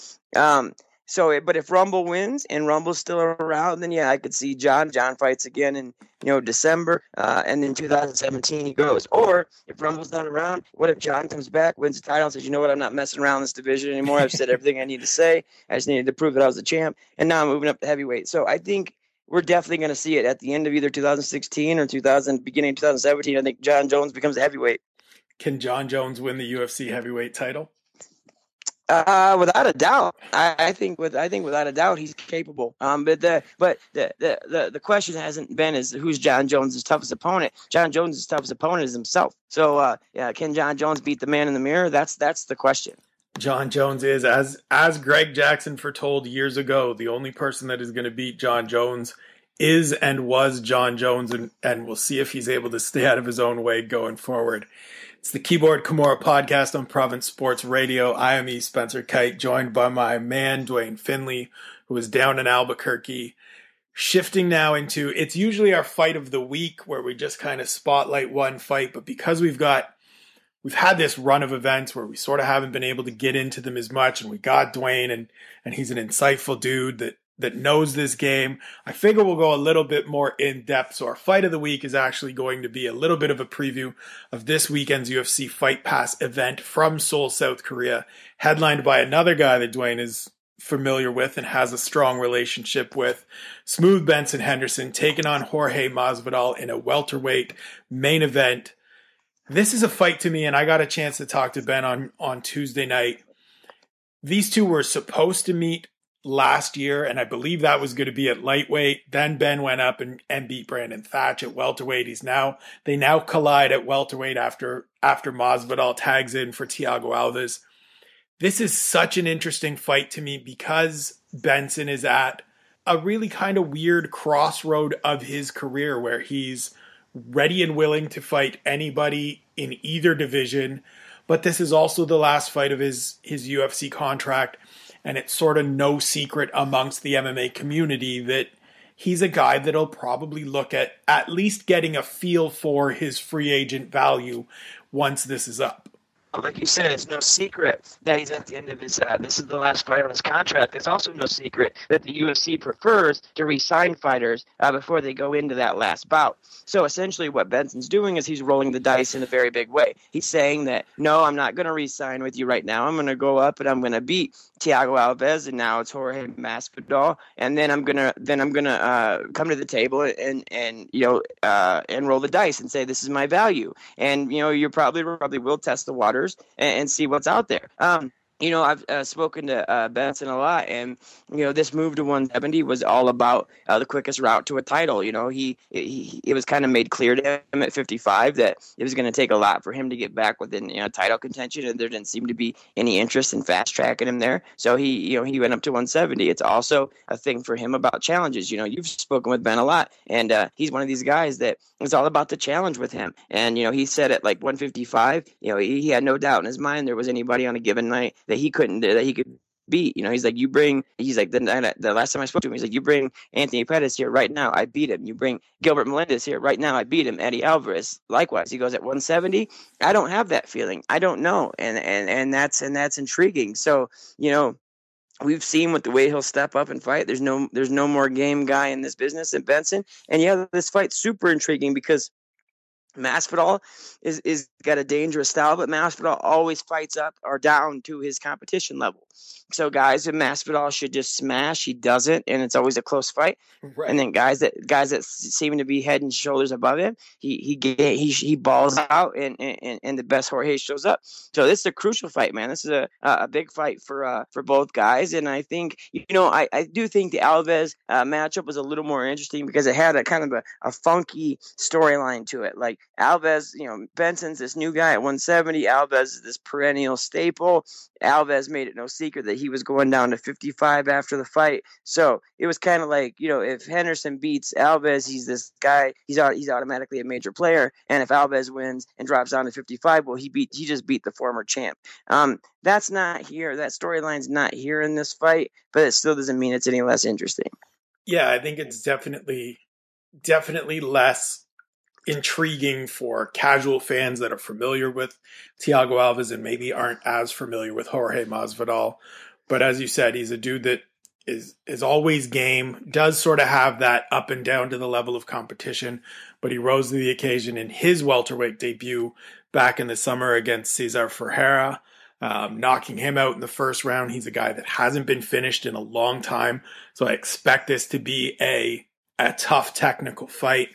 But if Rumble wins and Rumble's still around, then yeah, I could see Jon fights again in December, and then 2017 he goes. Or if Rumble's not around, what if Jon comes back, wins the title, and says, you know what, I'm not messing around this division anymore. I've said everything I need to say. I just needed to prove that I was the champ, and now I'm moving up to heavyweight. So I think we're definitely going to see it at the end of either 2016 or beginning of 2017. I think Jon Jones becomes a heavyweight. Can Jon Jones win the UFC heavyweight title? Without a doubt, I think without a doubt he's capable. But the question hasn't been is who's Jon Jones' toughest opponent. Jon Jones' toughest opponent is himself. So can Jon Jones beat the man in the mirror? That's the question. Jon Jones is, as Greg Jackson foretold years ago, the only person that is going to beat Jon Jones is and was Jon Jones, and we'll see if he's able to stay out of his own way going forward. It's the Keyboard Kimura podcast on Province Sports Radio. I am E. Spencer Kite, joined by my man, Dwayne Finley, who is down in Albuquerque. Shifting now into, it's usually our fight of the week where we just kind of spotlight one fight, but because we've had this run of events where we sort of haven't been able to get into them as much, and we got Dwayne, and he's an insightful dude that knows this game, I figure we'll go a little bit more in depth. So our fight of the week is actually going to be a little bit of a preview of this weekend's UFC Fight Pass event from Seoul, South Korea, headlined by another guy that Dwayne is familiar with and has a strong relationship with, Smooth Benson Henderson, taking on Jorge Masvidal in a welterweight main event. This is a fight to me, and I got a chance to talk to Ben on Tuesday night. These two were supposed to meet last year, and I believe that was going to be at lightweight. Then Ben went up and beat Brandon Thatch at welterweight. They now collide at welterweight after Masvidal tags in for Thiago Alves. This is such an interesting fight to me because Benson is at a really kind of weird crossroad of his career where he's ready and willing to fight anybody in either division, but this is also the last fight of his UFC contract. And it's sort of no secret amongst the MMA community that he's a guy that'll probably look at least getting a feel for his free agent value once this is up. Like you said, it's no secret that he's at the end of his, this is the last fight on his contract. It's also no secret that the UFC prefers to re-sign fighters before they go into that last bout. So essentially what Benson's doing is he's rolling the dice in a very big way. He's saying that, no, I'm not going to re-sign with you right now. I'm going to go up and I'm going to beat Thiago Alves, and now it's Jorge Masvidal, and then I'm gonna come to the table and roll the dice and say this is my value, and you probably will test the waters and see what's out there. I've spoken to Benson a lot, and this move to 170 was all about the quickest route to a title. It was kind of made clear to him at 55 that it was going to take a lot for him to get back within title contention, and there didn't seem to be any interest in fast tracking him there. So he went up to 170. It's also a thing for him about challenges. You've spoken with Ben a lot, and he's one of these guys that it's all about the challenge with him. And he said at like 155, he had no doubt in his mind there was anybody on a given night that he could beat. He's like, the last time I spoke to him, he's like, you bring Anthony Pettis here right now, I beat him. You bring Gilbert Melendez here right now, I beat him. Eddie Alvarez, likewise. He goes, at 170, I don't have that feeling. I don't know. And that's intriguing. So, we've seen with the way he'll step up and fight. There's no more game guy in this business than Benson. And this fight's super intriguing because Masvidal is got a dangerous style, but Masvidal always fights up or down to his competition level. So guys with Masvidal should just smash. He doesn't, and it's always a close fight. Right. And then guys that seem to be head and shoulders above him, he balls out, and the best Jorge shows up. So this is a crucial fight, man. This is a big fight for both guys, and I think I do think the Alves matchup was a little more interesting because it had a kind of a funky storyline to it. Like Alves, Benson's this new guy at 170. Alves is this perennial staple. Alves made it no secret that he was going down to 55 after the fight. So it was kind of like, if Henderson beats Alves, he's this guy, he's automatically a major player. And if Alves wins and drops down to 55, well, he just beat the former champ. That's not here. That storyline's not here in this fight, but it still doesn't mean it's any less interesting. Yeah, I think it's definitely less intriguing for casual fans that are familiar with Thiago Alves and maybe aren't as familiar with Jorge Masvidal. But as you said, he's a dude that is always game, does sort of have that up and down to the level of competition, but he rose to the occasion in his welterweight debut back in the summer against Cesar Ferreira, knocking him out in the first round. He's a guy that hasn't been finished in a long time, so I expect this to be a tough technical fight.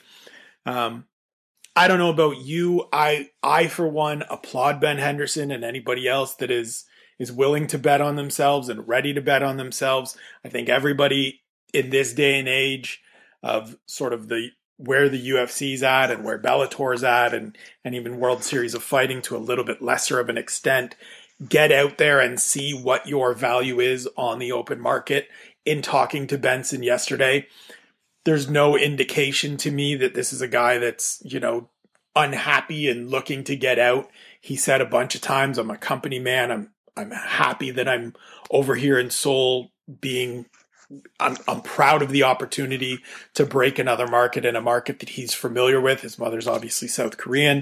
I don't know about you. I for one applaud Ben Henderson and anybody else that is willing to bet on themselves and ready to bet on themselves. I think everybody in this day and age of sort of where the UFC's at and where Bellator's at and even World Series of Fighting to a little bit lesser of an extent, get out there and see what your value is on the open market. In talking to Benson yesterday, there's no indication to me that this is a guy that's, unhappy and looking to get out. He said a bunch of times, I'm a company man. I'm happy that I'm over here in Seoul I'm proud of the opportunity to break another market in a market that he's familiar with. His mother's obviously South Korean.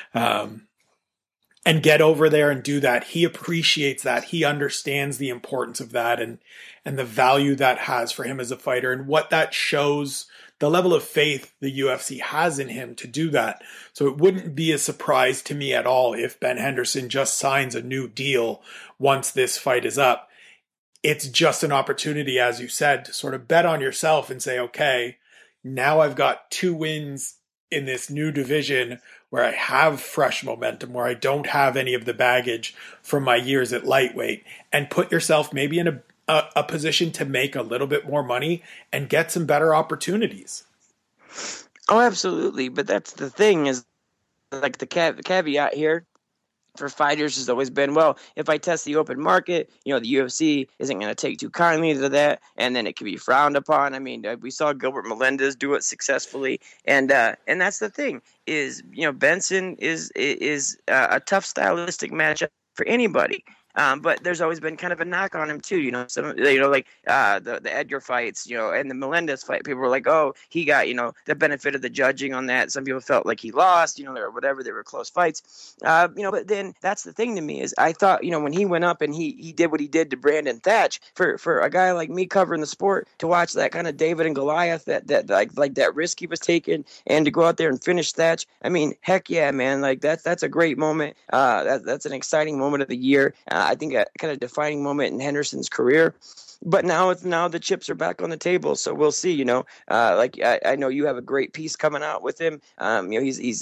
And get over there and do that. He appreciates that. He understands the importance of that and the value that has for him as a fighter and what that shows, the level of faith the UFC has in him to do that. So it wouldn't be a surprise to me at all if Ben Henderson just signs a new deal once this fight is up. It's just an opportunity, as you said, to sort of bet on yourself and say, okay, now I've got 2 wins in this new division where I have fresh momentum, where I don't have any of the baggage from my years at lightweight, and put yourself maybe in a position to make a little bit more money and get some better opportunities. Oh, absolutely. But that's the thing is, like the caveat here for fighters has always been, well, if I test the open market, the UFC isn't going to take too kindly to that, and then it can be frowned upon. I mean, we saw Gilbert Melendez do it successfully, and that's the thing is, Benson is a tough stylistic matchup for anybody. But there's always been kind of a knock on him too. Like the Edgar fights, and the Melendez fight. People were like, oh, he got, the benefit of the judging on that. Some people felt like he lost, or whatever. They were close fights. But then that's the thing to me is I thought, when he went up and he did what he did to Brandon Thatch, for a guy like me covering the sport to watch that kind of David and Goliath, that like that risk he was taking, and to go out there and finish Thatch. I mean, heck yeah, man! Like that's a great moment. That's an exciting moment of the year. I think a kind of defining moment in Henderson's career. But now the chips are back on the table, so we'll see. Like I know you have a great piece coming out with him. He's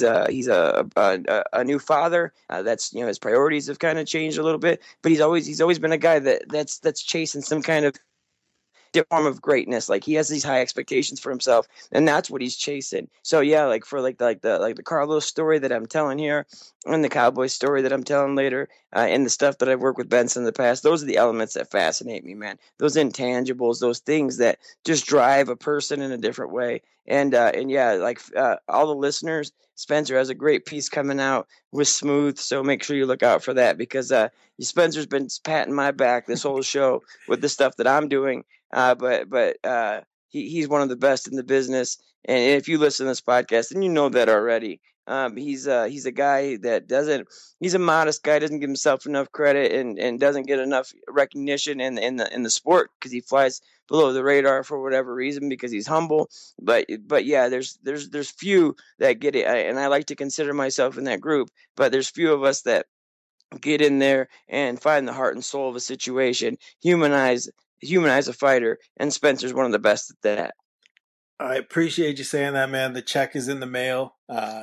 a new father. That's his priorities have kind of changed a little bit, but he's always been a guy that's chasing some kind of form of greatness. Like he has these high expectations for himself, and that's what he's chasing. So yeah, like for the Carlos story that I'm telling here, and the Cowboys story that I'm telling later, and the stuff that I've worked with Benson in the past, those are the elements that fascinate me, man. Those intangibles, those things that just drive a person in a different way. And yeah, all the listeners, Spencer has a great piece coming out with Smooth, so make sure you look out for that, because Spencer's been patting my back this whole show with the stuff that I'm doing. But he's one of the best in the business. And if you listen to this podcast, and you know that already, he's a guy that he's a modest guy, doesn't give himself enough credit, and doesn't get enough recognition in the sport, because he flies below the radar for whatever reason, because he's humble. But yeah, there's few that get it, and I like to consider myself in that group. But there's few of us that get in there and find the heart and soul of a situation, humanize a fighter, and Spencer's one of the best at that. I appreciate you saying that, man. The check is in the mail.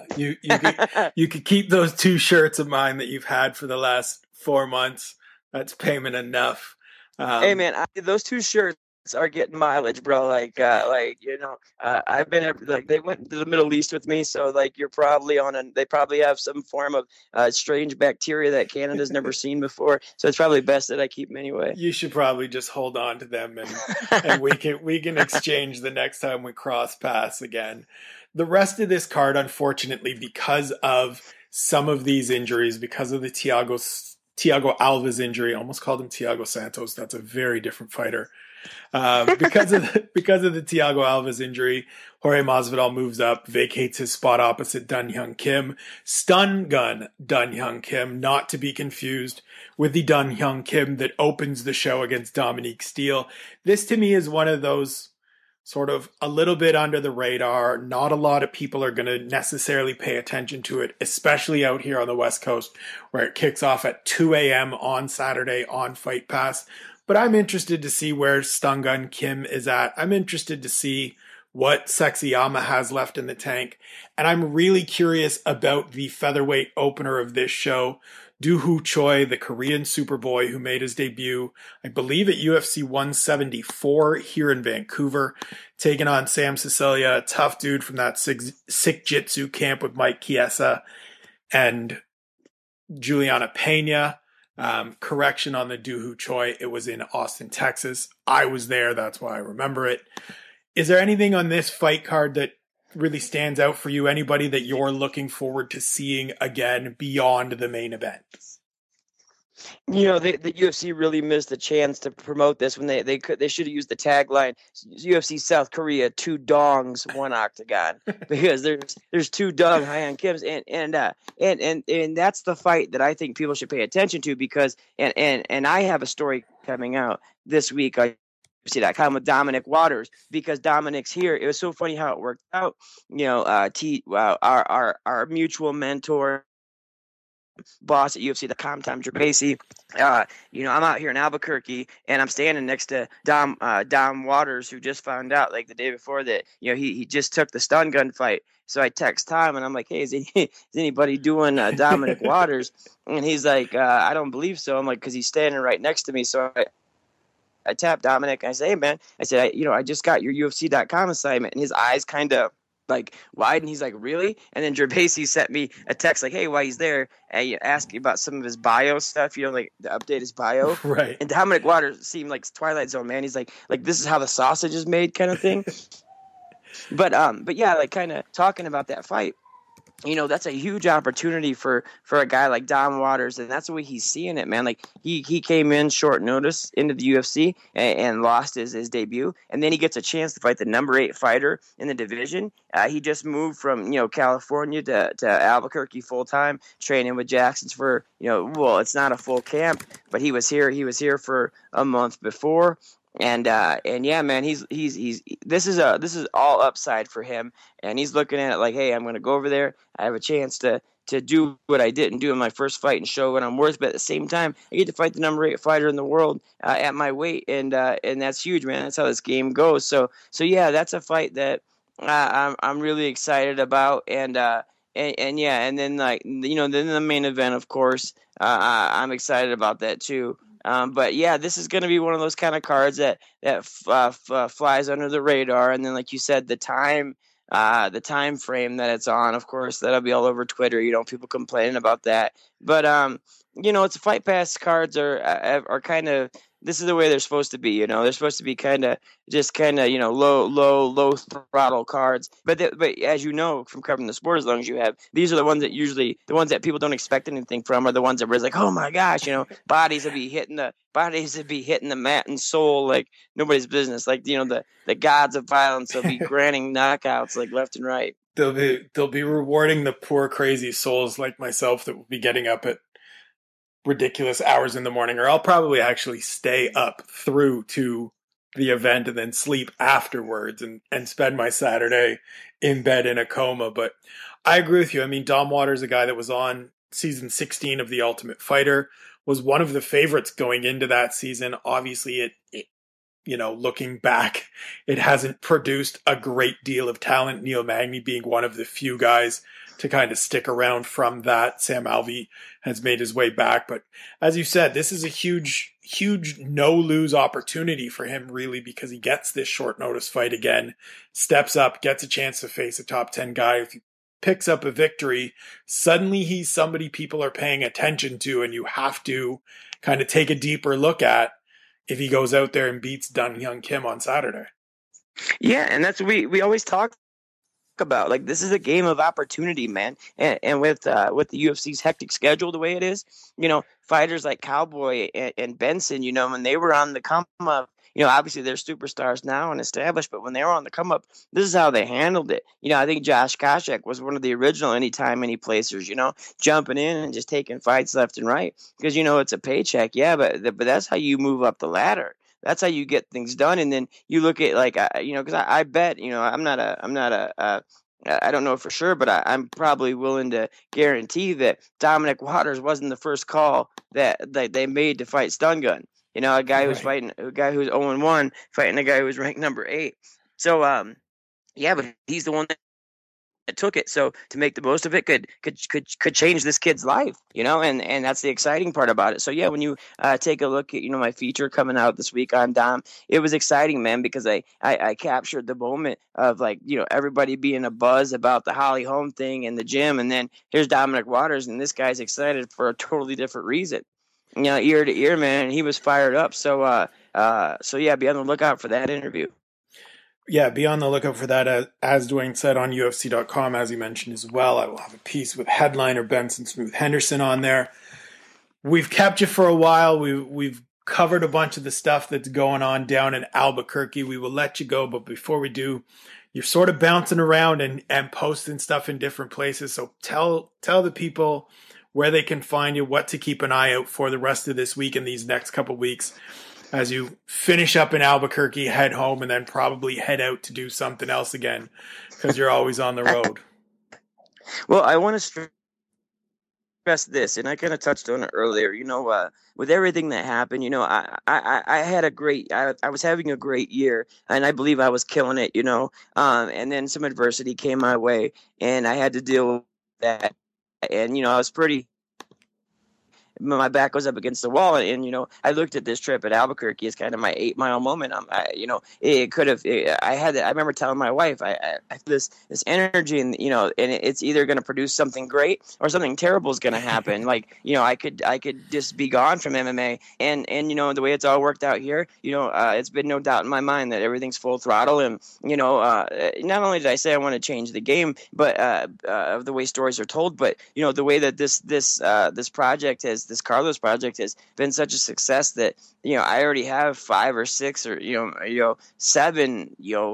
You could keep those 2 shirts of mine that you've had for the last 4 months. That's payment enough. Hey, man, those 2 shirts are getting mileage, bro. I've been they went to the Middle East with me, so you're probably they probably have some form of strange bacteria that Canada's never seen before, so it's probably best that I keep them anyway. You should probably just hold on to them, and we can exchange the next time we cross paths again. The rest of this card, unfortunately, because of some of these injuries, because of the Thiago Alves injury, I almost called him Thiago Santos. That's a very different fighter. Because of the Thiago Alves injury, Jorge Masvidal moves up, vacates his spot opposite Dun Hyun Kim. Stun gun Dun Hyun Kim, not to be confused with the Dun Hyun Kim that opens the show against Dominique Steele. This to me is one of those sort of a little bit under the radar. Not a lot of people are going to necessarily pay attention to it, especially out here on the West Coast, where it kicks off at 2 a.m. on Saturday on Fight Pass. But I'm interested to see where Stun Gun Kim is at. I'm interested to see what Sexyama has left in the tank. And I'm really curious about the featherweight opener of this show, Doo-Ho Choi, the Korean Superboy who made his debut, I believe, at UFC 174 here in Vancouver, taking on Sam Cecilia, a tough dude from that Sick Jitsu camp with Mike Chiesa and Juliana Pena. Correction on the Doo-Ho Choi. It was in Austin, Texas. I was there. That's why I remember it. Is there anything on this fight card that really stands out for you? Anybody that you're looking forward to seeing again beyond the main event? The UFC really missed the chance to promote this when they should have used the tagline UFC South Korea, 2 dongs, 1 octagon, because there's 2 Dong Hyun Kims, and that's the fight that I think people should pay attention to, because and I have a story coming out this week on UFC.com with Dominic Waters, because Dominic's here. It was so funny how it worked out. Our mutual mentor, boss at UFC.com, Tom Gerbasi. I'm out here in Albuquerque, and I'm standing next to Dom Waters, who just found out the day before that he just took the stun gun fight. So I text Tom, and I'm like, hey, is anybody doing Dominic Waters? And he's like, I don't believe so. I'm like, because he's standing right next to me. So I tapped Dominic, and I say, hey, man, I said, I just got your UFC.com assignment. And his eyes kind of wide, and he's like, really? And then Gerbasi sent me a text hey, while he's there, and you ask about some of his bio stuff, to update his bio. Right. And Dominic Waters seemed like Twilight Zone, man. He's like this is how the sausage is made, kind of thing. But yeah, kind of talking about that fight. that's a huge opportunity for a guy like Dom Waters, and that's the way he's seeing it, man. Like he came in short notice into the UFC and lost his debut, and then he gets a chance to fight the number 8 fighter in the division. He just moved from California to Albuquerque full time, training with Jackson's for well, it's not a full camp, but he was here. He was here for a month before. And yeah, man, he's this is all upside for him, and he's looking at it like, hey, I'm going to go over there. I have a chance to do what I didn't do in my first fight and show what I'm worth. But at the same time, I get to fight the number 8 fighter in the world at my weight, and that's huge, man. That's how this game goes. So yeah, that's a fight that I'm really excited about, and yeah, and then then the main event, of course, I'm excited about that too. But yeah, this is going to be one of those kind of cards that flies under the radar. And then, like you said, the time frame that it's on, of course, that'll be all over Twitter. People complaining about that. But it's Fight Pass cards are kind of, this is the way they're supposed to be. They're supposed to be kind of low throttle cards. But as you know from covering the sport as long as you have, these are the ones that people don't expect anything from, are the ones that were like, oh my gosh, bodies would be hitting the mat and soul like nobody's business. Like the gods of violence will be granting knockouts like left and right. They'll be rewarding the poor crazy souls like myself that will be getting up at ridiculous hours in the morning, or I'll probably actually stay up through to the event and then sleep afterwards and spend my Saturday in bed in a coma. But I agree with you. I mean, Dom Waters, a guy that was on season 16 of The Ultimate Fighter, was one of the favorites going into that season. Obviously, it looking back, it hasn't produced a great deal of talent. Neil Magny being one of the few guys to kind of stick around from that. Sam Alvey has made his way back. But as you said, this is a huge no-lose opportunity for him, really, because he gets this short notice fight again, steps up, gets a chance to face a top 10 guy. If he picks up a victory, suddenly he's somebody people are paying attention to, and you have to kind of take a deeper look at if he goes out there and beats Dun Hyun Kim on Saturday. Yeah, and that's we always talk about, like, this is a game of opportunity, man. And with the UFC's hectic schedule the way it is, fighters like Cowboy and Benson, when they were on the come up, obviously they're superstars now and established, but when they were on the come up, this is how they handled it. I think Josh Koscheck was one of the original anytime, any placers, jumping in and just taking fights left and right because, it's a paycheck. Yeah, but that's how you move up the ladder. That's how you get things done. And then you look at because I bet, I don't know for sure, but I'm probably willing to guarantee that Dominic Waters wasn't the first call that they made to fight Stun Gun. A guy who's fighting a guy who's 0-1 fighting a guy who was ranked number 8. So, yeah, but he's the one that took it. So to make the most of it could change this kid's life, and that's the exciting part about it. So yeah, when you take a look at, my feature coming out this week on Dom, it was exciting, man, because I captured the moment of everybody being a buzz about the Holly Holm thing in the gym. And then here's Dominic Waters, and this guy's excited for a totally different reason, ear to ear, man. He was fired up. So yeah, be on the lookout for that interview. Yeah, be on the lookout for that. As Dwayne said on UFC.com, as he mentioned as well, I will have a piece with headliner Benson Smooth Henderson on there. We've kept you for a while. We've covered a bunch of the stuff that's going on down in Albuquerque. We will let you go, but before we do, you're sort of bouncing around and posting stuff in different places. So tell the people where they can find you, what to keep an eye out for the rest of this week and these next couple weeks, as you finish up in Albuquerque, head home, and then probably head out to do something else again because you're always on the road. Well, I want to stress this, and I kind of touched on it earlier. With everything that happened, I had I was having a great year, and I believe I was killing it, and then some adversity came my way, and I had to deal with that. And, I was pretty my back was up against the wall. And, you know, I looked at this trip at Albuquerque as kind of my 8-mile moment. You know, it could have, I remember telling my wife, I this energy, and, you know, and it's either going to produce something great or something terrible is going to happen. Like, you know, I could just be gone from MMA, and, you know, the way it's all worked out here, you know, it's been no doubt in my mind that everything's full throttle. And, you know, not only did I say I want to change the game, but of the way stories are told, but, you know, the way that this Carlos project has been such a success that, you know, I already have 5 or 6 or 7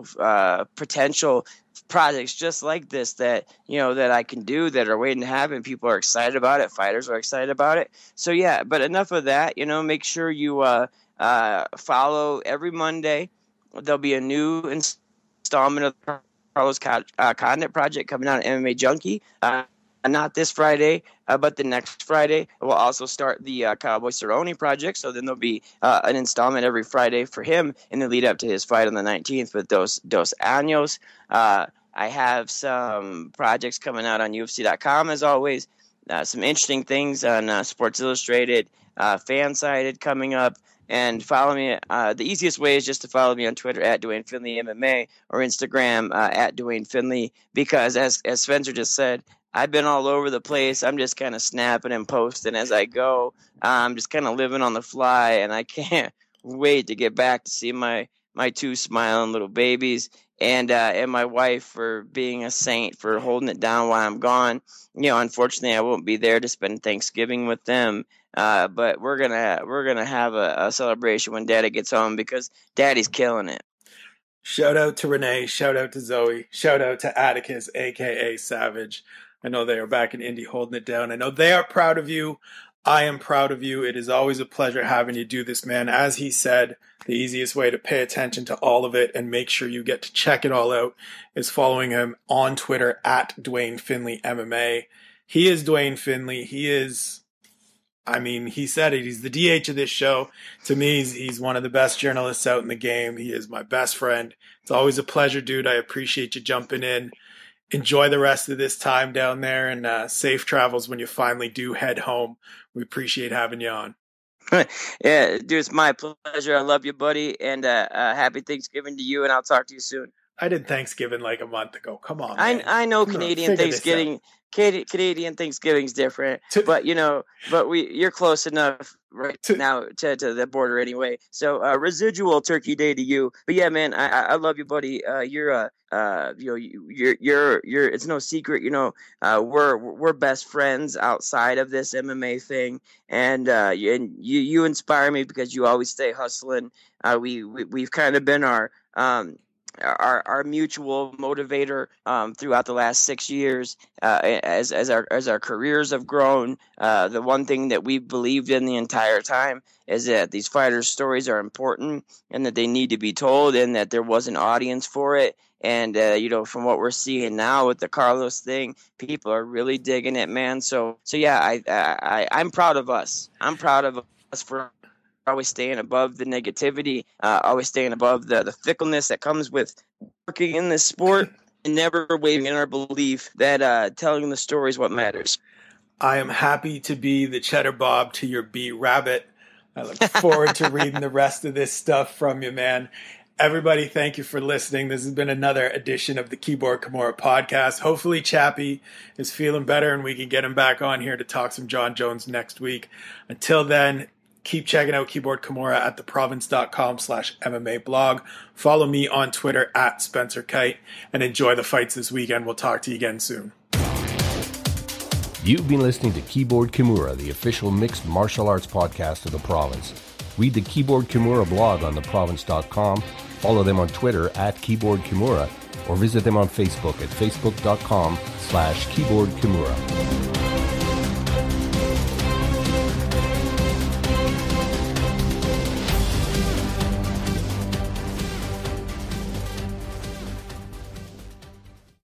potential projects just like this that, you know, that I can do, that are waiting to happen. People are excited about it. Fighters are excited about it. So yeah, but enough of that. You know, make sure you follow every Monday. There'll be a new installment of the Carlos Condit project coming out on MMA Junkie. Not this Friday, but the next Friday. We'll also start the Cowboy Cerrone project. So then there'll be an installment every Friday for him in the lead up to his fight on the 19th with Dos Anjos. I have some projects coming out on UFC.com as always. Some interesting things on Sports Illustrated, Fansided coming up. And follow me. The easiest way is just to follow me on Twitter at Duane Finley MMA or Instagram at Duane Finley, because as Spencer just said, I've been all over the place. I'm just kind of snapping and posting as I go. I'm just kind of living on the fly, and I can't wait to get back to see my 2 smiling little babies, and my wife for being a saint for holding it down while I'm gone. You know, unfortunately, I won't be there to spend Thanksgiving with them. But we're gonna have a celebration when Daddy gets home, because Daddy's killing it. Shout out to Renee. Shout out to Zoe. Shout out to Atticus, a.k.a. Savage. I know they are back in Indy holding it down. I know they are proud of you. I am proud of you. It is always a pleasure having you do this, man. As he said, the easiest way to pay attention to all of it and make sure you get to check it all out is following him on Twitter at Duane Finley MMA. He is Duane Finley. He is, I mean, he said it. He's the DH of this show. To me, he's one of the best journalists out in the game. He is my best friend. It's always a pleasure, dude. I appreciate you jumping in. Enjoy the rest of this time down there, and safe travels when you finally do head home. We appreciate having you on. Yeah, dude, it's my pleasure. I love you, buddy, and happy Thanksgiving to you, and I'll talk to you soon. I did Thanksgiving like a month ago. Come on, man. I know Canadian Thanksgiving. Canadian Thanksgiving's different, but you're close enough right now to the border anyway. So residual Turkey Day to you. But yeah, man, I love you, buddy. You're it's no secret, we're best friends outside of this MMA thing, and you inspire me because you always stay hustling. We've kind of been our mutual motivator throughout the last 6 years as our careers have grown. The one thing that we've believed in the entire time is that these fighters' stories are important and that they need to be told, and that there was an audience for it. And from what we're seeing now with the Carlos thing, people are really digging it, man. So yeah, I'm proud of us. I'm proud of us for always staying above the negativity, always staying above the fickleness that comes with working in this sport, and never wavering in our belief that telling the story is what matters. I am happy to be the Cheddar Bob to your B Rabbit. I look forward to reading the rest of this stuff from you, man. Everybody, thank you for listening. This has been another edition of the Keyboard Kimura podcast. Hopefully Chappie is feeling better and we can get him back on here to talk some John Jones next week. Until then, keep checking out Keyboard Kimura at theprovince.com/MMA blog. Follow me on Twitter at Spencer Kite, and enjoy the fights this weekend. We'll talk to you again soon. You've been listening to Keyboard Kimura, the official mixed martial arts podcast of the province. Read the Keyboard Kimura blog on theprovince.com, follow them on Twitter at Keyboard Kimura, or visit them on Facebook at facebook.com/Keyboard Kimura.